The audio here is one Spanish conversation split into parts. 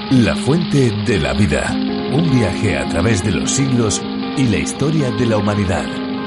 La fuente de la vida. Un viaje a través de los siglos y la historia de la humanidad.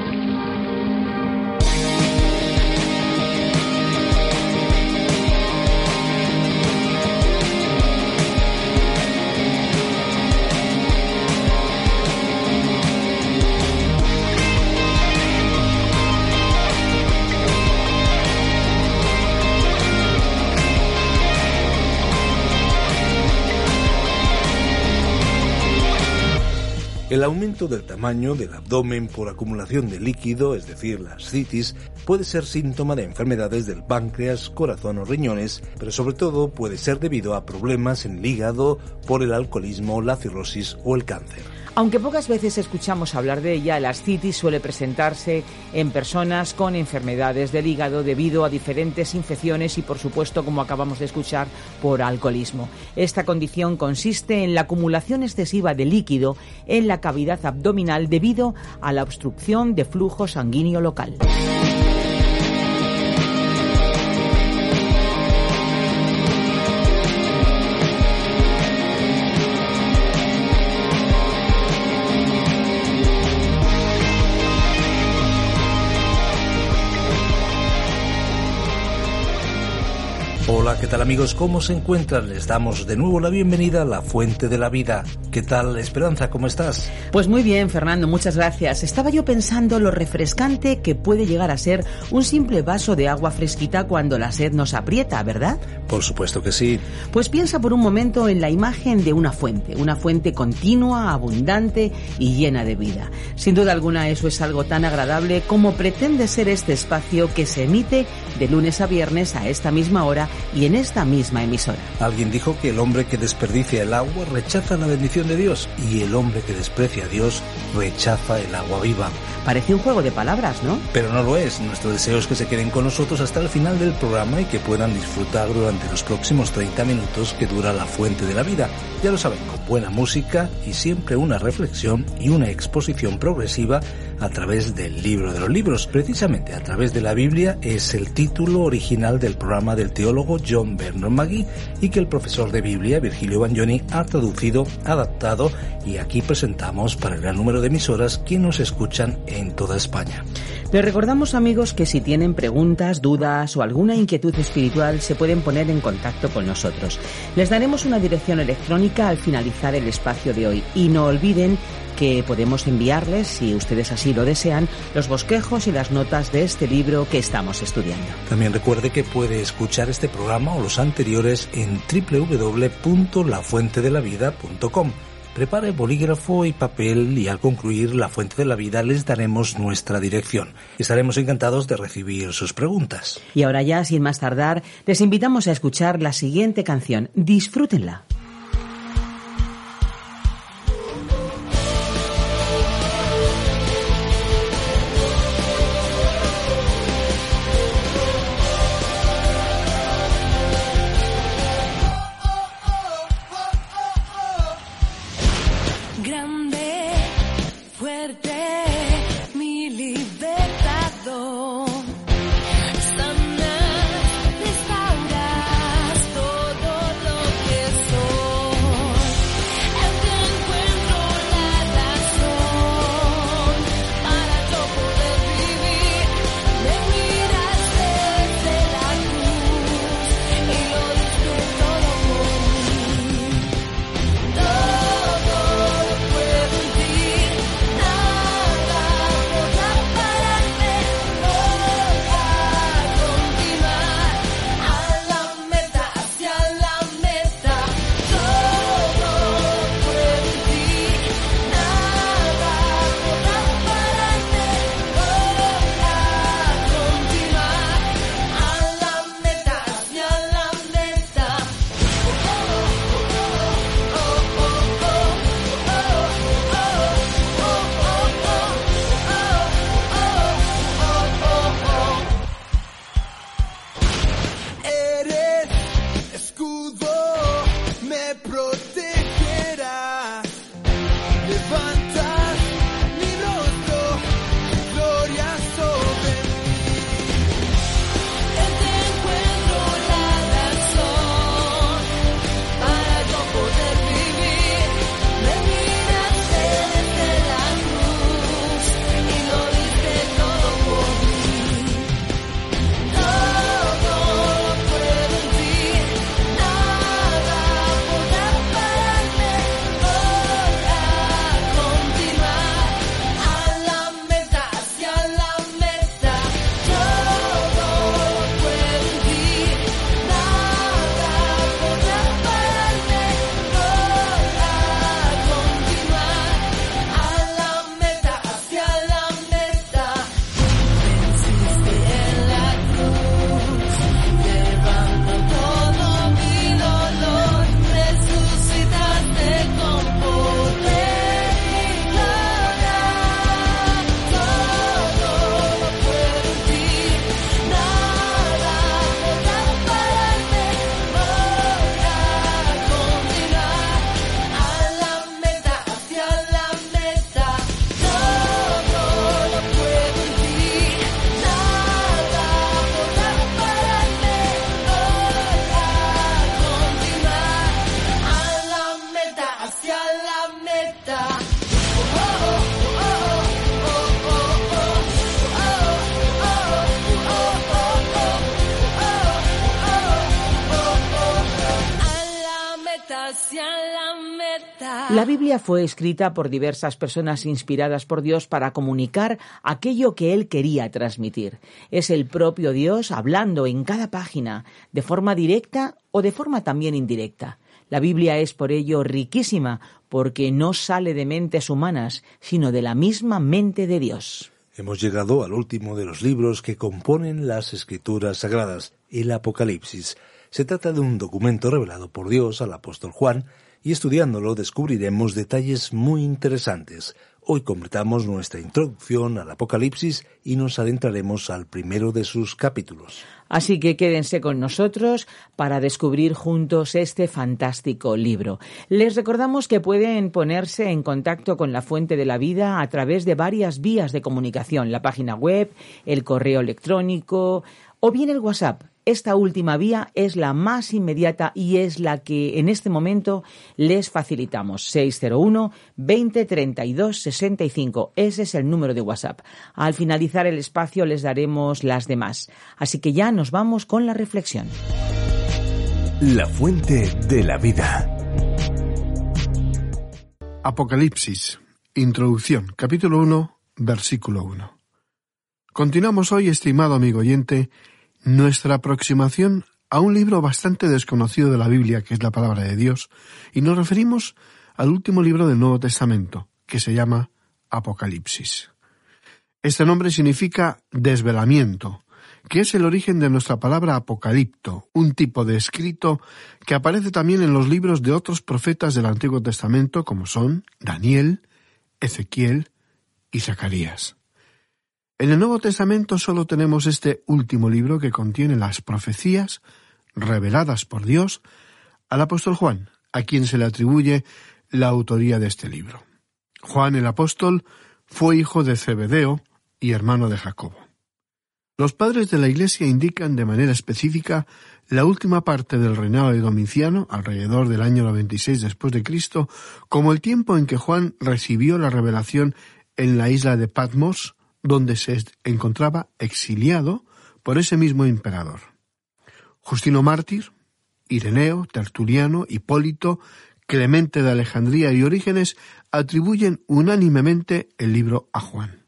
El aumento del tamaño del abdomen por acumulación de líquido, es decir, la ascitis, puede ser síntoma de enfermedades del páncreas, corazón o riñones, pero sobre todo puede ser debido a problemas en el hígado por el alcoholismo, la cirrosis o el cáncer. Aunque pocas veces escuchamos hablar de ella, la ascitis suele presentarse en personas con enfermedades del hígado debido a diferentes infecciones y, por supuesto, como acabamos de escuchar, por alcoholismo. Esta condición consiste en la acumulación excesiva de líquido en la cavidad abdominal debido a la obstrucción de flujo sanguíneo local. Hola, ¿qué tal amigos? ¿Cómo se encuentran? Les damos de nuevo la bienvenida a La Fuente de la Vida. ¿Qué tal, Esperanza? ¿Cómo estás? Pues muy bien, Fernando, muchas gracias. Estaba yo pensando lo refrescante que puede llegar a ser un simple vaso de agua fresquita cuando la sed nos aprieta, ¿verdad? Por supuesto que sí. Pues piensa por un momento en la imagen de una fuente continua, abundante y llena de vida. Sin duda alguna eso es algo tan agradable como pretende ser este espacio que se emite de lunes a viernes a esta misma hora y en esta misma emisora. Alguien dijo que el hombre que desperdicia el agua rechaza la bendición de Dios y el hombre que desprecia a Dios rechaza el agua viva. Parece un juego de palabras, ¿no? Pero no lo es. Nuestro deseo es que se queden con nosotros hasta el final del programa y que puedan disfrutar durante los próximos 30 minutos que dura La Fuente de la Vida. Ya lo saben, con buena música y siempre una reflexión y una exposición progresiva a través del libro de los libros. Precisamente a través de la Biblia es el título original del programa del teólogo John Bernard Magee y que el profesor de Biblia Virgilio Bagnoni ha traducido, adaptado y aquí presentamos para el gran número de emisoras que nos escuchan en toda España. Les recordamos, amigos, que si tienen preguntas, dudas o alguna inquietud espiritual se pueden poner en contacto con nosotros. Les daremos una dirección electrónica al finalizar el espacio de hoy y no olviden que podemos enviarles, si ustedes así lo desean, los bosquejos y las notas de este libro que estamos estudiando. También recuerde que puede escuchar este programa o los anteriores en www.lafuentedelavida.com. Prepare bolígrafo y papel y al concluir La Fuente de la Vida les daremos nuestra dirección. Estaremos encantados de recibir sus preguntas. Y ahora ya, sin más tardar, les invitamos a escuchar la siguiente canción. Disfrútenla. Sanas, restauras todo lo que soy. hacia la meta. La Biblia fue escrita por diversas personas inspiradas por Dios para comunicar aquello que Él quería transmitir. Es el propio Dios hablando en cada página, de forma directa o de forma también indirecta. La Biblia es por ello riquísima, porque no sale de mentes humanas, sino de la misma mente de Dios. Hemos llegado al último de los libros que componen las Escrituras Sagradas, el Apocalipsis. Se trata de un documento revelado por Dios al apóstol Juan, y estudiándolo descubriremos detalles muy interesantes. Hoy completamos nuestra introducción al Apocalipsis y nos adentraremos al primero de sus capítulos. Así que quédense con nosotros para descubrir juntos este fantástico libro. Les recordamos que pueden ponerse en contacto con la Fuente de la Vida a través de varias vías de comunicación, la página web, el correo electrónico o bien el WhatsApp. Esta última vía es la más inmediata y es la que en este momento les facilitamos. 601 20 32 65. Ese es el número de WhatsApp. Al finalizar el espacio les daremos las demás. Así que ya nos vamos con la reflexión. La Fuente de la Vida. Apocalipsis. Introducción. Capítulo 1, versículo 1. Continuamos hoy, estimado amigo oyente, nuestra aproximación a un libro bastante desconocido de la Biblia, que es la Palabra de Dios, y nos referimos al último libro del Nuevo Testamento, que se llama Apocalipsis. Este nombre significa desvelamiento, que es el origen de nuestra palabra apocalipto, un tipo de escrito que aparece también en los libros de otros profetas del Antiguo Testamento, como son Daniel, Ezequiel y Zacarías. En el Nuevo Testamento solo tenemos este último libro que contiene las profecías reveladas por Dios al apóstol Juan, a quien se le atribuye la autoría de este libro. Juan el apóstol fue hijo de Zebedeo y hermano de Jacobo. Los padres de la Iglesia indican de manera específica la última parte del reinado de Domiciano, alrededor del año 96 después de Cristo, como el tiempo en que Juan recibió la revelación en la isla de Patmos, donde se encontraba exiliado por ese mismo emperador. Justino Mártir, Ireneo, Tertuliano, Hipólito, Clemente de Alejandría y Orígenes atribuyen unánimemente el libro a Juan.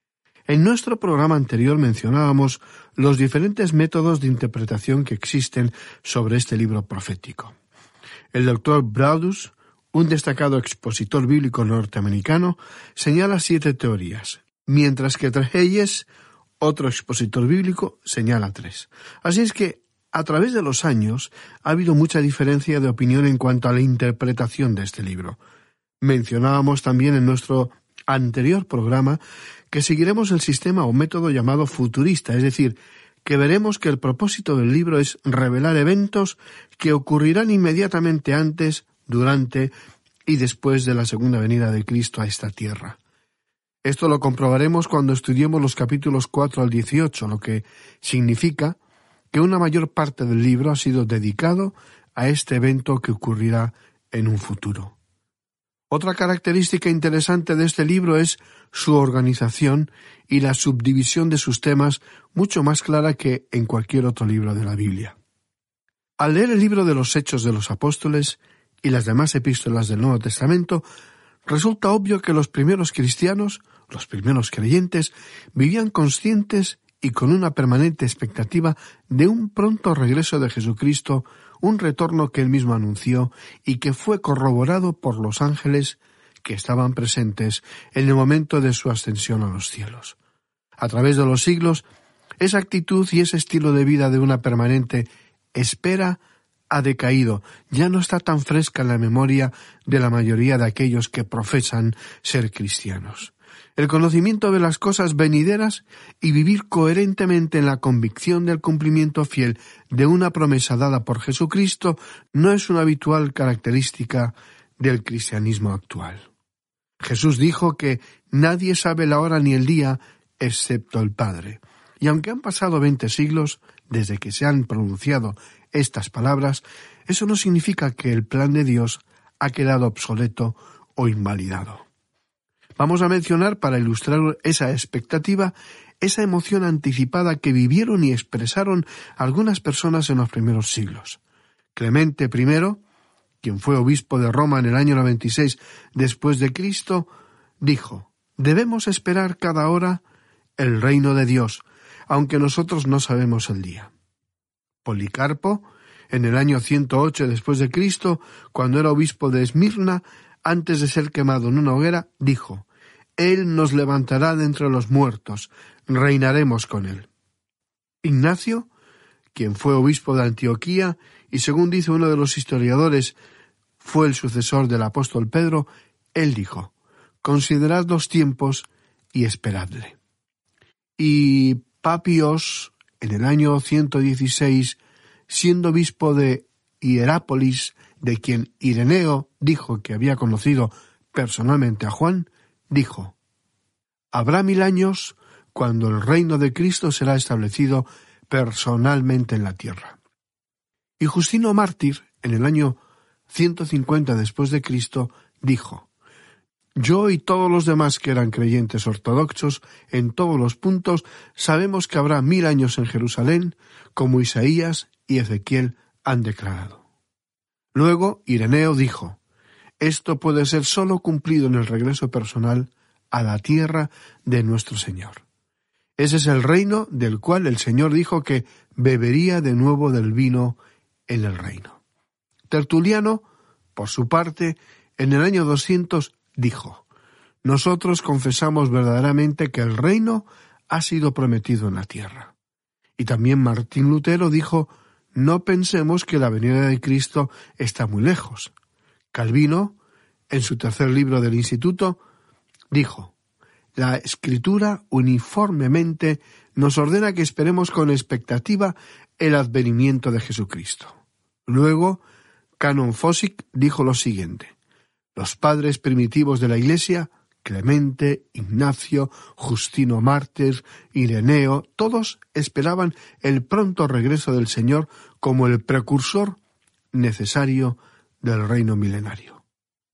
En nuestro programa anterior mencionábamos los diferentes métodos de interpretación que existen sobre este libro profético. El doctor Braudus, un destacado expositor bíblico norteamericano, señala 7 teorías, mientras que Trejelles, otro expositor bíblico, señala 3. Así es que, a través de los años, ha habido mucha diferencia de opinión en cuanto a la interpretación de este libro. Mencionábamos también en nuestro anterior programa que seguiremos el sistema o método llamado futurista, es decir, que veremos que el propósito del libro es revelar eventos que ocurrirán inmediatamente antes, durante y después de la segunda venida de Cristo a esta tierra. Esto lo comprobaremos cuando estudiemos los capítulos 4 al 18, lo que significa que una mayor parte del libro ha sido dedicado a este evento que ocurrirá en un futuro. Otra característica interesante de este libro es su organización y la subdivisión de sus temas, mucho más clara que en cualquier otro libro de la Biblia. Al leer el libro de los Hechos de los Apóstoles y las demás epístolas del Nuevo Testamento, resulta obvio que los primeros cristianos, los primeros creyentes, vivían conscientes y con una permanente expectativa de un pronto regreso de Jesucristo, un retorno que él mismo anunció y que fue corroborado por los ángeles que estaban presentes en el momento de su ascensión a los cielos. A través de los siglos, esa actitud y ese estilo de vida de una permanente espera ha decaído, ya no está tan fresca en la memoria de la mayoría de aquellos que profesan ser cristianos. El conocimiento de las cosas venideras y vivir coherentemente en la convicción del cumplimiento fiel de una promesa dada por Jesucristo no es una habitual característica del cristianismo actual. Jesús dijo que nadie sabe la hora ni el día excepto el Padre. Y aunque han pasado 20 siglos desde que se han pronunciado estas palabras, eso no significa que el plan de Dios ha quedado obsoleto o invalidado. Vamos a mencionar, para ilustrar esa expectativa, esa emoción anticipada que vivieron y expresaron algunas personas en los primeros siglos. Clemente I, quien fue obispo de Roma en el año 96 después de Cristo, dijo: debemos esperar cada hora el reino de Dios, aunque nosotros no sabemos el día. Policarpo, en el año 108 después de Cristo, cuando era obispo de Esmirna, antes de ser quemado en una hoguera, dijo: Él nos levantará de entre los muertos, reinaremos con él. Ignacio, quien fue obispo de Antioquía y, según dice uno de los historiadores, fue el sucesor del apóstol Pedro, él dijo: considerad los tiempos y esperadle. Y Papios, en el año 116, siendo obispo de Hierápolis, de quien Ireneo dijo que había conocido personalmente a Juan, dijo: habrá 1000 años cuando el reino de Cristo será establecido personalmente en la tierra. Y Justino Mártir, en el año 150 después de Cristo, dijo: yo y todos los demás que eran creyentes ortodoxos en todos los puntos sabemos que habrá 1000 años en Jerusalén, como Isaías y Ezequiel han declarado. Luego Ireneo dijo: esto puede ser sólo cumplido en el regreso personal a la tierra de nuestro Señor. Ese es el reino del cual el Señor dijo que bebería de nuevo del vino en el reino. Tertuliano, por su parte, en el año 200 dijo: nosotros confesamos verdaderamente que el reino ha sido prometido en la tierra. Y también Martín Lutero dijo: no pensemos que la venida de Cristo está muy lejos. Calvino, en su tercer libro del Instituto, dijo: la Escritura uniformemente nos ordena que esperemos con expectativa el advenimiento de Jesucristo. Luego, Canon Fossick dijo lo siguiente: los padres primitivos de la Iglesia, Clemente, Ignacio, Justino Mártir, Ireneo, todos esperaban el pronto regreso del Señor como el precursor necesario del reino milenario.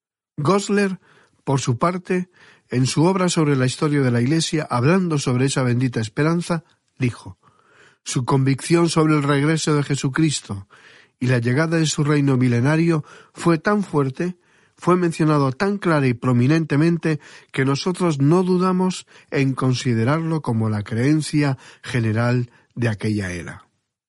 Gosler, por su parte, en su obra sobre la historia de la Iglesia, hablando sobre esa bendita esperanza, dijo: su convicción sobre el regreso de Jesucristo y la llegada de su reino milenario fue tan fuerte, fue mencionado tan clara y prominentemente, que nosotros no dudamos en considerarlo como la creencia general de aquella era.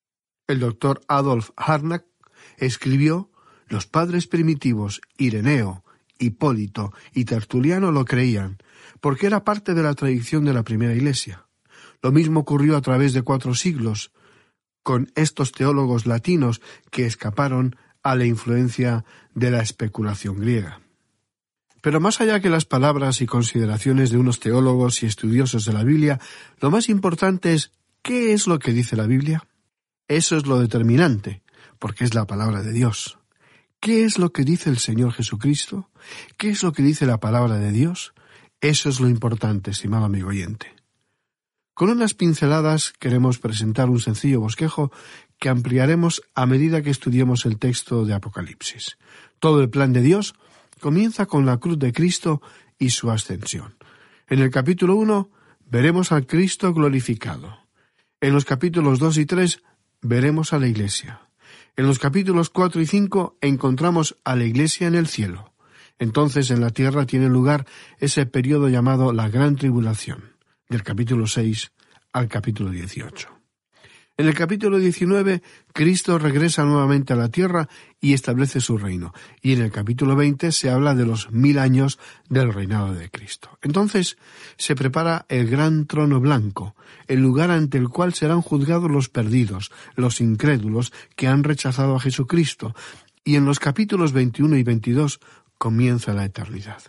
El doctor Adolf Harnack escribió: los padres primitivos, Ireneo, Hipólito y Tertuliano lo creían, porque era parte de la tradición de la primera Iglesia. Lo mismo ocurrió a través de 4 siglos, con estos teólogos latinos que escaparon a la influencia de la especulación griega. Pero más allá que las palabras y consideraciones de unos teólogos y estudiosos de la Biblia, lo más importante es ¿qué es lo que dice la Biblia? Eso es lo determinante, porque es la palabra de Dios. ¿Qué es lo que dice el Señor Jesucristo? ¿Qué es lo que dice la palabra de Dios? Eso es lo importante, estimado amigo oyente. Con unas pinceladas queremos presentar un sencillo bosquejo que ampliaremos a medida que estudiemos el texto de Apocalipsis. Todo el plan de Dios comienza con la cruz de Cristo y su ascensión. En el capítulo 1 veremos al Cristo glorificado. En los capítulos 2 y 3 veremos a la Iglesia. En los capítulos 4 y 5 encontramos a la Iglesia en el cielo. Entonces en la tierra tiene lugar ese periodo llamado la Gran Tribulación, del capítulo 6 al capítulo 18. En el capítulo 19, Cristo regresa nuevamente a la tierra y establece su reino. Y en el capítulo 20 se habla de los 1000 años del reinado de Cristo. Entonces se prepara el gran trono blanco, el lugar ante el cual serán juzgados los perdidos, los incrédulos que han rechazado a Jesucristo. Y en los capítulos 21 y 22 comienza la eternidad.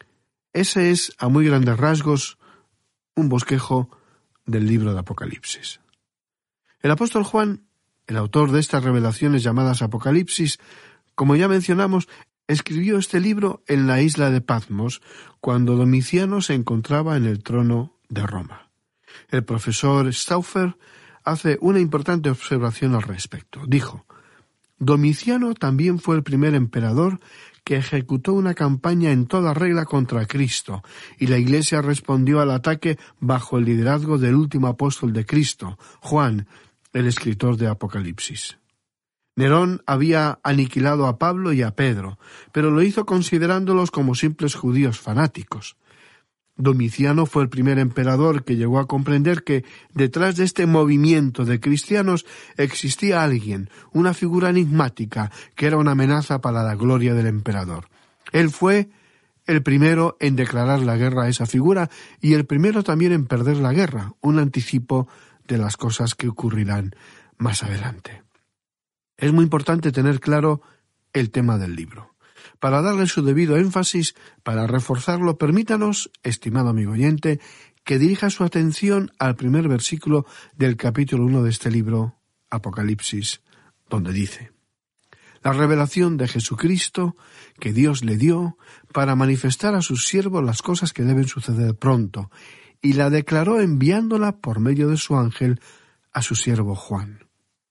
Ese es, a muy grandes rasgos, un bosquejo del libro de Apocalipsis. El apóstol Juan, el autor de estas revelaciones llamadas Apocalipsis, como ya mencionamos, escribió este libro en la isla de Patmos, cuando Domiciano se encontraba en el trono de Roma. El profesor Stauffer hace una importante observación al respecto. Dijo: Domiciano también fue el primer emperador que ejecutó una campaña en toda regla contra Cristo, y la Iglesia respondió al ataque bajo el liderazgo del último apóstol de Cristo, Juan, el escritor de Apocalipsis. Nerón había aniquilado a Pablo y a Pedro, pero lo hizo considerándolos como simples judíos fanáticos. Domiciano fue el primer emperador que llegó a comprender que detrás de este movimiento de cristianos existía alguien, una figura enigmática, que era una amenaza para la gloria del emperador. Él fue el primero en declarar la guerra a esa figura y el primero también en perder la guerra, un anticipo de las cosas que ocurrirán más adelante. Es muy importante tener claro el tema del libro. Para darle su debido énfasis, para reforzarlo, permítanos, estimado amigo oyente, que dirija su atención al primer versículo del capítulo 1 de este libro, Apocalipsis, donde dice: la revelación de Jesucristo que Dios le dio para manifestar a sus siervos las cosas que deben suceder pronto, y la declaró enviándola por medio de su ángel a su siervo Juan.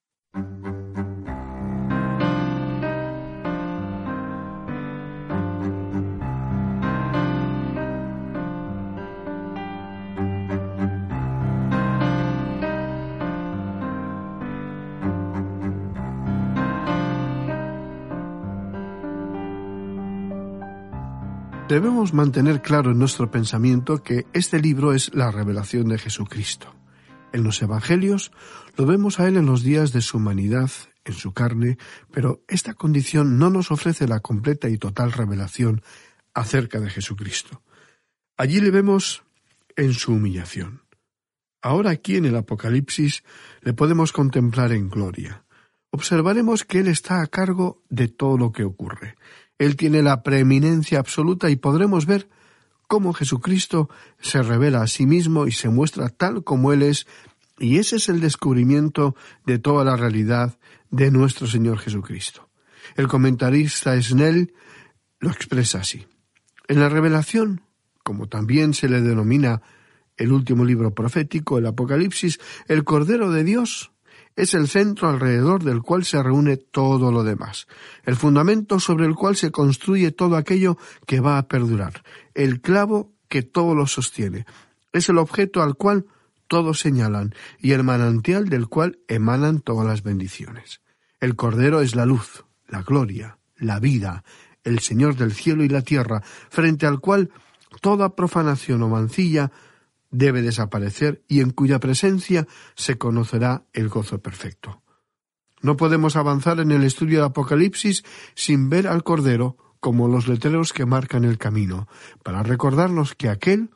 Debemos mantener claro en nuestro pensamiento que este libro es la revelación de Jesucristo. En los Evangelios lo vemos a Él en los días de su humanidad, en su carne, pero esta condición no nos ofrece la completa y total revelación acerca de Jesucristo. Allí le vemos en su humillación. Ahora aquí en el Apocalipsis le podemos contemplar en gloria. Observaremos que Él está a cargo de todo lo que ocurre. Él tiene la preeminencia absoluta y podremos ver cómo Jesucristo se revela a sí mismo y se muestra tal como Él es, y ese es el descubrimiento de toda la realidad de nuestro Señor Jesucristo. El comentarista Snell lo expresa así: en la revelación, como también se le denomina el último libro profético, el Apocalipsis, el Cordero de Dios es el centro alrededor del cual se reúne todo lo demás, el fundamento sobre el cual se construye todo aquello que va a perdurar, el clavo que todo lo sostiene, es el objeto al cual todos señalan y el manantial del cual emanan todas las bendiciones. El Cordero es la luz, la gloria, la vida, el Señor del cielo y la tierra, frente al cual toda profanación o mancilla debe desaparecer y en cuya presencia se conocerá el gozo perfecto. No podemos avanzar en el estudio de Apocalipsis sin ver al Cordero como los letreros que marcan el camino, para recordarnos que aquel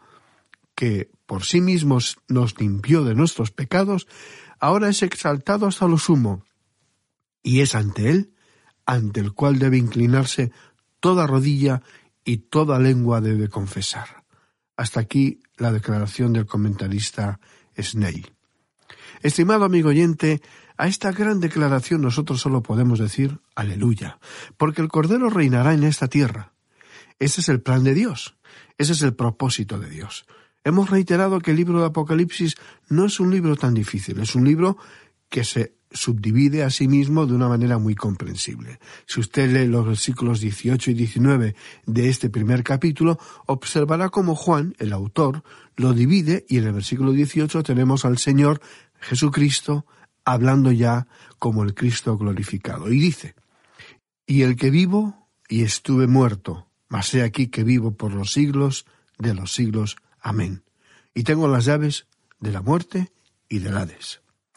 que por sí mismo nos limpió de nuestros pecados, ahora es exaltado hasta lo sumo, y es ante Él, ante el cual debe inclinarse toda rodilla y toda lengua debe confesar. Hasta aquí la declaración del comentarista Snell. Estimado amigo oyente, a esta gran declaración nosotros solo podemos decir aleluya, porque el Cordero reinará en esta tierra. Ese es el plan de Dios, ese es el propósito de Dios. Hemos reiterado que el libro de Apocalipsis no es un libro tan difícil, es un libro que se subdivide a sí mismo de una manera muy comprensible. Si usted lee los versículos 18 y 19 de este primer capítulo, observará cómo Juan, el autor, lo divide, y en el versículo 18 tenemos al Señor Jesucristo hablando ya como el Cristo glorificado. Y dice: y el que vivo y estuve muerto, mas he aquí que vivo por los siglos de los siglos. Amén. Y tengo las llaves de la muerte y del Hades.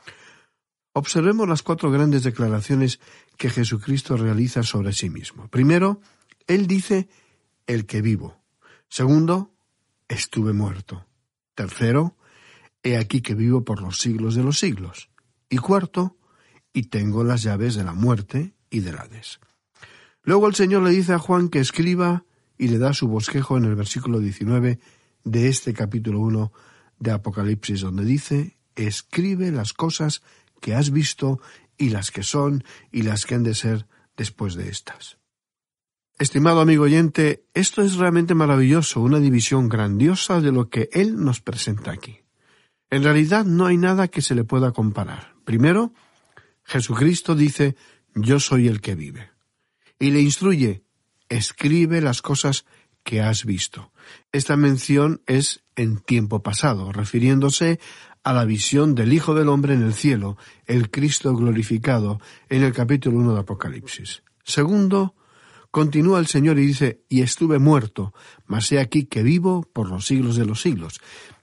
Observemos las 4 grandes declaraciones que Jesucristo realiza sobre sí mismo. Primero, Él dice: el que vivo. Segundo, estuve muerto. Tercero, he aquí que vivo por los siglos de los siglos. Y cuarto, y tengo las llaves de la muerte y del Hades. Luego el Señor le dice a Juan que escriba y le da su bosquejo en el versículo 19 de este capítulo 1 de Apocalipsis, donde dice: escribe las cosas que has visto y las que son y las que han de ser después de estas. Estimado amigo oyente, esto es realmente maravilloso, una división grandiosa de lo que Él nos presenta aquí. En realidad no hay nada que se le pueda comparar. Primero, Jesucristo dice: yo soy el que vive. Y le instruye: escribe las cosas que has visto. Esta mención es en tiempo pasado, refiriéndose a la visión del Hijo del Hombre en el cielo, el Cristo glorificado, en el capítulo 1 de Apocalipsis. Segundo, continúa el Señor y dice, y estuve muerto, mas he aquí que vivo por los siglos de los siglos.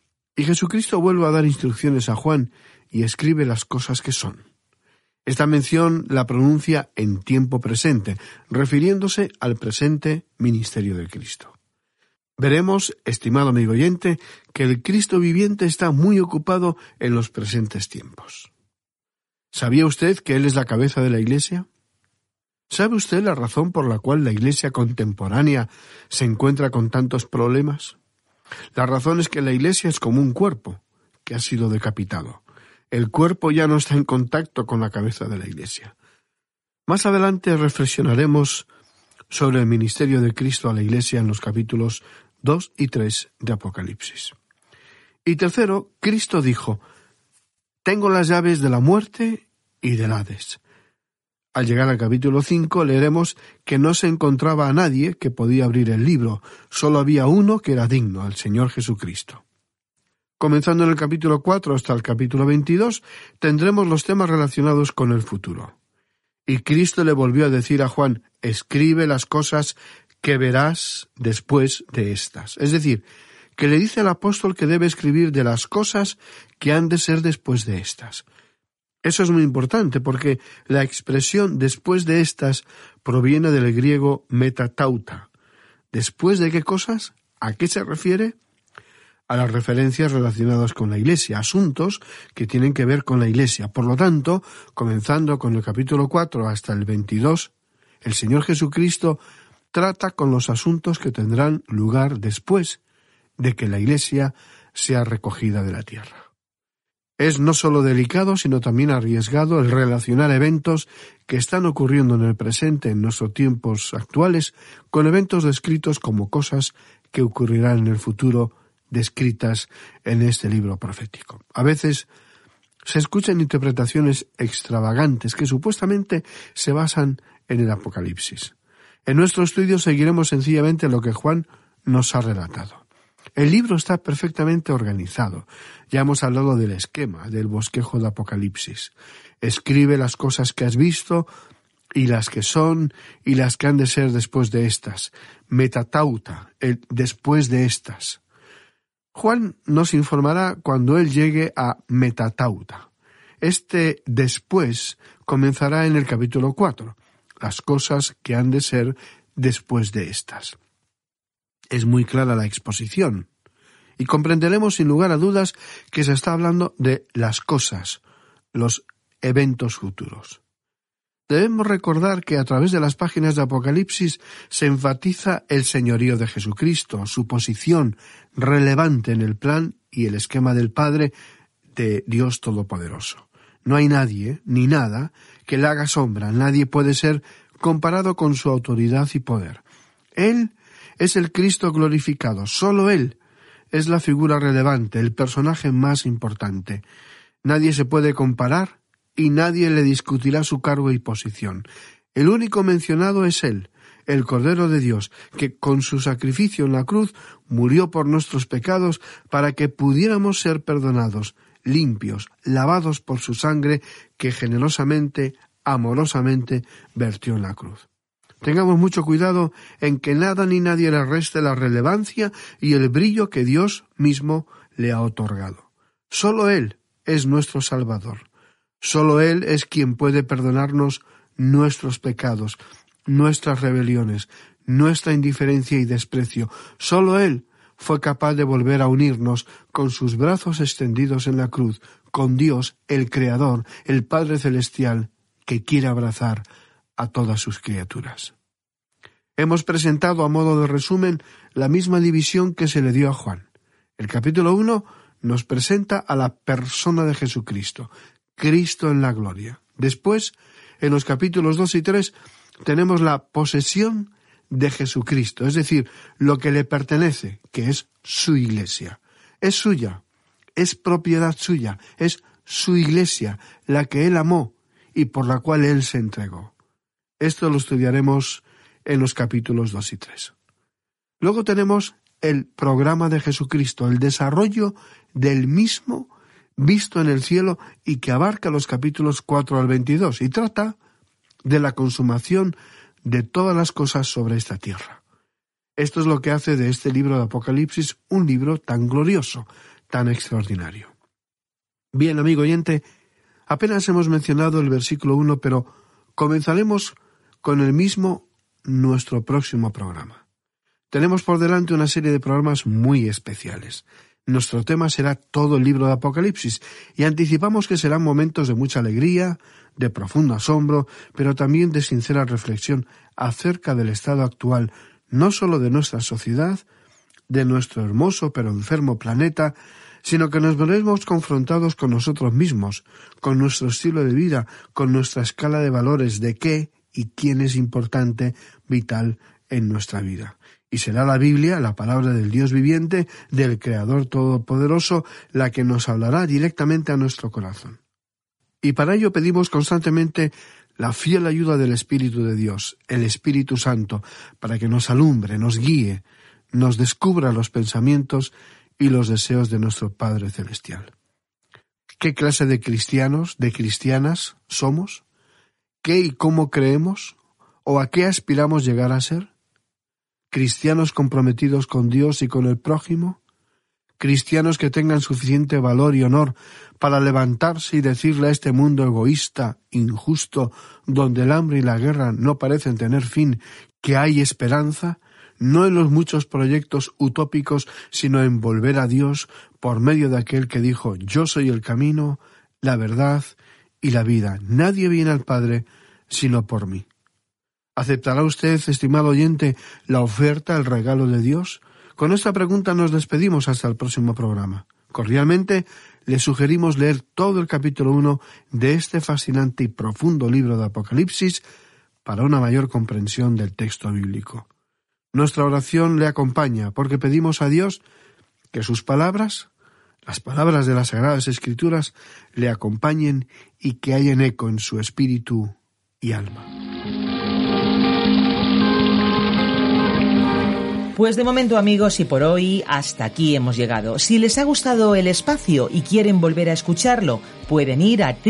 Y Jesucristo vuelve a dar instrucciones a Juan y escribe las cosas que son. Esta mención la pronuncia en tiempo presente, refiriéndose al presente ministerio del Cristo. Veremos, estimado amigo oyente, que el Cristo viviente está muy ocupado en los presentes tiempos. ¿Sabía usted que Él es la cabeza de la Iglesia? ¿Sabe usted la razón por la cual la Iglesia contemporánea se encuentra con tantos problemas? La razón es que la Iglesia es como un cuerpo que ha sido decapitado. El cuerpo ya no está en contacto con la cabeza de la Iglesia. Más adelante reflexionaremos sobre el ministerio de Cristo a la Iglesia en los capítulos 2 y 3 de Apocalipsis. Y tercero, Cristo dijo, tengo las llaves de la muerte y del Hades. Al llegar al capítulo 5 leeremos que no se encontraba a nadie que podía abrir el libro, solo había uno que era digno, el Señor Jesucristo. Comenzando en el capítulo 4 hasta el capítulo 22, tendremos los temas relacionados con el futuro. Y Cristo le volvió a decir a Juan, escribe las cosas que verás después de estas. Es decir, que le dice al apóstol que debe escribir de las cosas que han de ser después de estas. Eso es muy importante porque la expresión después de estas proviene del griego metatauta. ¿Después de qué cosas? ¿A qué se refiere? A las referencias relacionadas con la Iglesia, asuntos que tienen que ver con la Iglesia. Por lo tanto, comenzando con el capítulo 4 hasta el 22, el Señor Jesucristo trata con los asuntos que tendrán lugar después de que la Iglesia sea recogida de la tierra. Es no solo delicado, sino también arriesgado el relacionar eventos que están ocurriendo en el presente, en nuestros tiempos actuales, con eventos descritos como cosas que ocurrirán en el futuro, descritas en este libro profético. A veces se escuchan interpretaciones extravagantes que supuestamente se basan en el Apocalipsis. En nuestro estudio seguiremos sencillamente lo que Juan nos ha relatado. El libro está perfectamente organizado. Ya hemos hablado del esquema, del bosquejo de Apocalipsis. Escribe las cosas que has visto y las que son y las que han de ser después de estas. Metatauta, el después de estas. Juan nos informará cuando él llegue a metatauta. Este después comenzará en el capítulo 4, las cosas que han de ser después de estas. Es muy clara la exposición, y comprenderemos sin lugar a dudas que se está hablando de las cosas, los eventos futuros. Debemos recordar que a través de las páginas de Apocalipsis se enfatiza el señorío de Jesucristo, su posición relevante en el plan y el esquema del Padre de Dios Todopoderoso. No hay nadie, ni nada, que le haga sombra. Nadie puede ser comparado con su autoridad y poder. Él es el Cristo glorificado. Solo Él es la figura relevante, el personaje más importante. Nadie se puede comparar y nadie le discutirá su cargo y posición. El único mencionado es Él, el Cordero de Dios, que con su sacrificio en la cruz murió por nuestros pecados para que pudiéramos ser perdonados, limpios, lavados por su sangre que generosamente, amorosamente vertió en la cruz. Tengamos mucho cuidado en que nada ni nadie le reste la relevancia y el brillo que Dios mismo le ha otorgado. Solo Él es nuestro Salvador. Solo Él es quien puede perdonarnos nuestros pecados, nuestras rebeliones, nuestra indiferencia y desprecio. Solo Él fue capaz de volver a unirnos con sus brazos extendidos en la cruz, con Dios, el Creador, el Padre Celestial, que quiere abrazar a todas sus criaturas. Hemos presentado a modo de resumen la misma división que se le dio a Juan. El capítulo 1 nos presenta a la persona de Jesucristo, Cristo en la gloria. Después, en los capítulos 2 y 3, tenemos la posesión de Jesucristo, es decir, lo que le pertenece, que es su iglesia. Es suya, es propiedad suya, es su iglesia, la que Él amó y por la cual Él se entregó. Esto lo estudiaremos en los capítulos 2 y 3. Luego tenemos el programa de Jesucristo, el desarrollo del mismo visto en el cielo y que abarca los capítulos 4 al 22 y trata de la consumación de todas las cosas sobre esta tierra. Esto es lo que hace de este libro de Apocalipsis un libro tan glorioso, tan extraordinario. Bien, amigo oyente, apenas hemos mencionado el versículo 1, pero comenzaremos con el mismo nuestro próximo programa. Tenemos por delante una serie de programas muy especiales. Nuestro tema será todo el libro de Apocalipsis y anticipamos que serán momentos de mucha alegría, de profundo asombro, pero también de sincera reflexión acerca del estado actual, no solo de nuestra sociedad, de nuestro hermoso pero enfermo planeta, sino que nos veremos confrontados con nosotros mismos, con nuestro estilo de vida, con nuestra escala de valores de qué y quién es importante, vital en nuestra vida. Y será la Biblia, la palabra del Dios viviente, del Creador Todopoderoso, la que nos hablará directamente a nuestro corazón. Y para ello pedimos constantemente la fiel ayuda del Espíritu de Dios, el Espíritu Santo, para que nos alumbre, nos guíe, nos descubra los pensamientos y los deseos de nuestro Padre Celestial. ¿Qué clase de cristianos, de cristianas somos? ¿Qué y cómo creemos? ¿O a qué aspiramos llegar a ser? ¿Cristianos comprometidos con Dios y con el prójimo? ¿Cristianos que tengan suficiente valor y honor para levantarse y decirle a este mundo egoísta, injusto, donde el hambre y la guerra no parecen tener fin, que hay esperanza, no en los muchos proyectos utópicos, sino en volver a Dios por medio de aquel que dijo: yo soy el camino, la verdad y la vida. Nadie viene al Padre sino por mí. ¿Aceptará usted, estimado oyente, la oferta, el regalo de Dios? Con esta pregunta nos despedimos hasta el próximo programa. Cordialmente le sugerimos leer todo el capítulo 1 de este fascinante y profundo libro de Apocalipsis para una mayor comprensión del texto bíblico. Nuestra oración le acompaña porque pedimos a Dios que sus palabras, las palabras de las Sagradas Escrituras, le acompañen y que hayan eco en su espíritu y alma. Pues de momento, amigos, y por hoy hasta aquí hemos llegado. Si les ha gustado el espacio y quieren volver a escucharlo, pueden ir a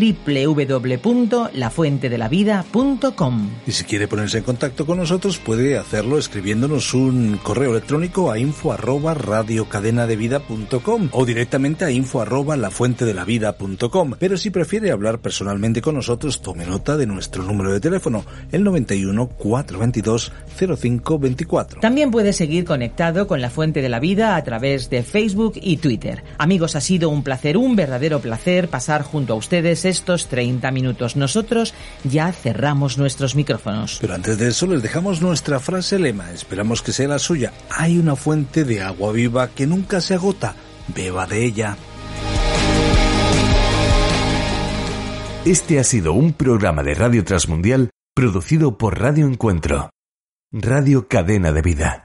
www.lafuentedelavida.com. Y si quiere ponerse en contacto con nosotros, puede hacerlo escribiéndonos un correo electrónico a info@radiocadenadevida.com o directamente a info@lafuentedelavida.com. Pero si prefiere hablar personalmente con nosotros, tome nota de nuestro número de teléfono, el 91 422 0524. También puede seguir conectado con La Fuente de la Vida a través de Facebook y Twitter. Amigos, ha sido un placer, un verdadero placer pasar junto a ustedes estos 30 minutos. Nosotros ya cerramos nuestros micrófonos. Pero antes de eso les dejamos nuestra frase lema. Esperamos que sea la suya. Hay una fuente de agua viva que nunca se agota. Beba de ella. Este ha sido un programa de Radio Transmundial producido por Radio Encuentro, Radio Cadena de Vida.